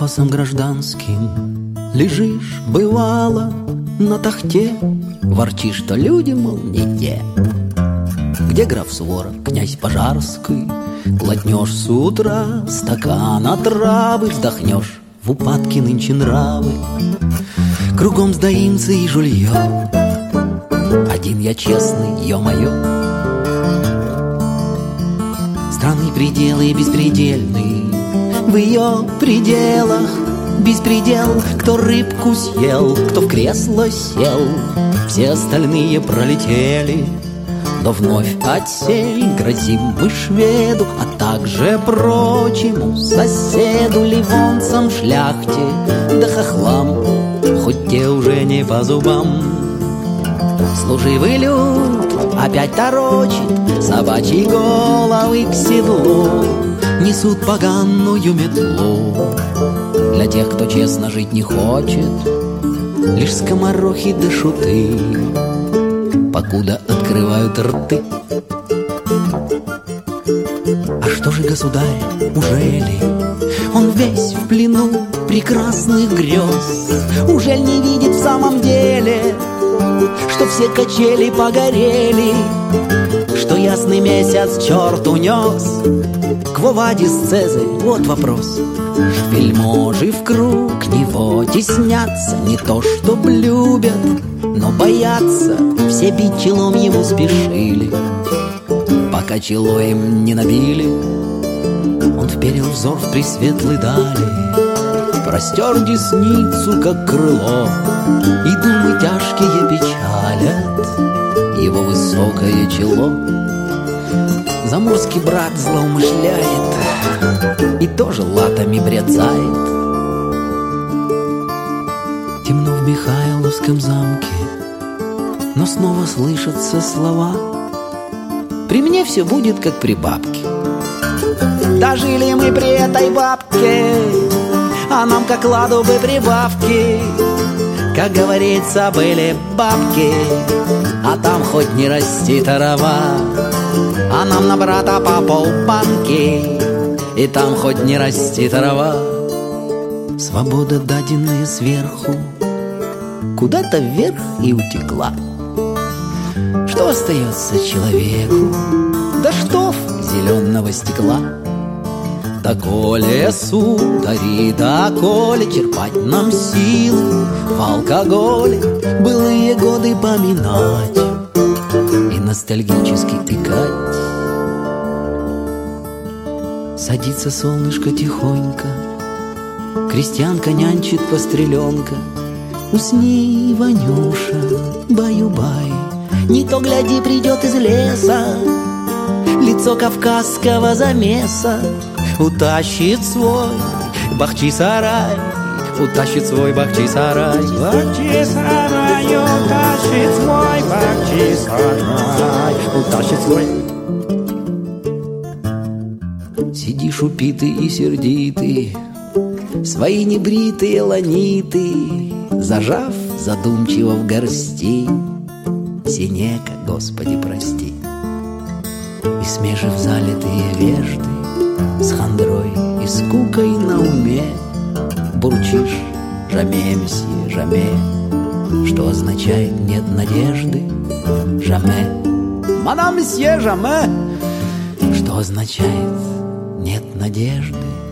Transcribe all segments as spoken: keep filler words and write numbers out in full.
голосом гражданским лежишь, бывало, на тахте, ворчишь, что люди, мол, не те. Где граф Суворов, князь Пожарский? Глотнешь с утра стакан отравы, вздохнешь, в упадке нынче нравы. Кругом сдаимцы и жулье, один я честный, ё-моё. Странные пределы беспредельные, в ее пределах беспредел. Кто рыбку съел, кто в кресло сел, все остальные пролетели. Но вновь отсель грозим мы шведу, а также прочему соседу, ливонцам, шляхте, да хохлам, хоть те уже не по зубам. Служивый люд опять торочит собачьи головы к седлу, несут поганую метлу. Для тех, кто честно жить не хочет, лишь скоморохи да шуты, покуда открывают рты. А что же государь, ужели он весь в плену прекрасных грез? Ужель не видит в самом деле, что все качели погорели, что ясный месяц черт унес? Кво вадис Цезарь, вот вопрос. Вельможи в круг него теснятся, не то чтоб любят, но боятся. Все бить челом ему спешили, пока чело им не набили. Он вперил взор в пресветлой дали, простер десницу, как крыло, и думы тяжкие печалят его высокое чело. Заморский брат злоумышляет и тоже латами бряцает. Темно в Михайловском замке, но снова слышатся слова: при мне все будет, как при бабке. Дожили мы при этой бабке, а нам как ладу бы прибавки. Как говорится, были бабки, а там хоть не расти трава, а нам на брата по полбанки, и там хоть не расти трава. Свобода, даденная сверху, куда-то вверх и утекла. Что остается человеку? Да штоф зеленого стекла. Доколе, судари, доколе черпать нам силы в алкоголе, былые годы поминать и ностальгически икать. Садится солнышко тихонько, крестьянка нянчит постреленка. Усни, Ванюша, баю-бай, не то, гляди, придет из леса лицо кавказского замеса, утащит свой бахчисарай, утащит свой бахчисарай. Бахчисарай, утащит свой бахчисарай, утащит свой. Сидишь упитый и сердитый, свои небритые ланиты зажав задумчиво в горсти. Синека, Господи, прости. И смежив залитые вежды, с хандрой и скукой на уме бурчишь: жаме, месье, жаме, что означает нет надежды. Жаме, мадам, месье, жаме, что означает нет надежды.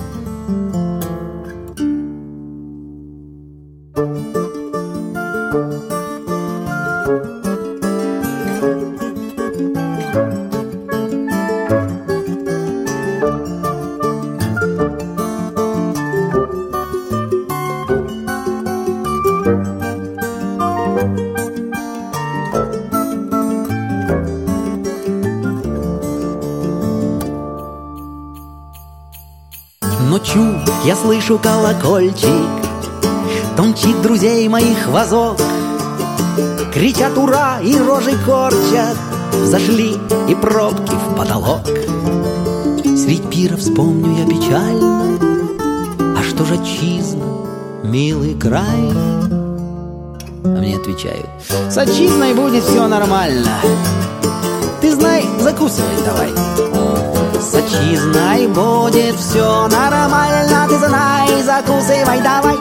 Ночью я слышу колокольчик, тончит друзей моих возок. Кричат ура и рожи корчат, зашли и пробки в потолок. Средь пира вспомню я печально: а что ж отчизна, милый край? А мне отвечают: с отчизной будет все нормально. Ты знай, закусывай давай. С отчизной И знай, будет все нормально, ты знай, закусывай, давай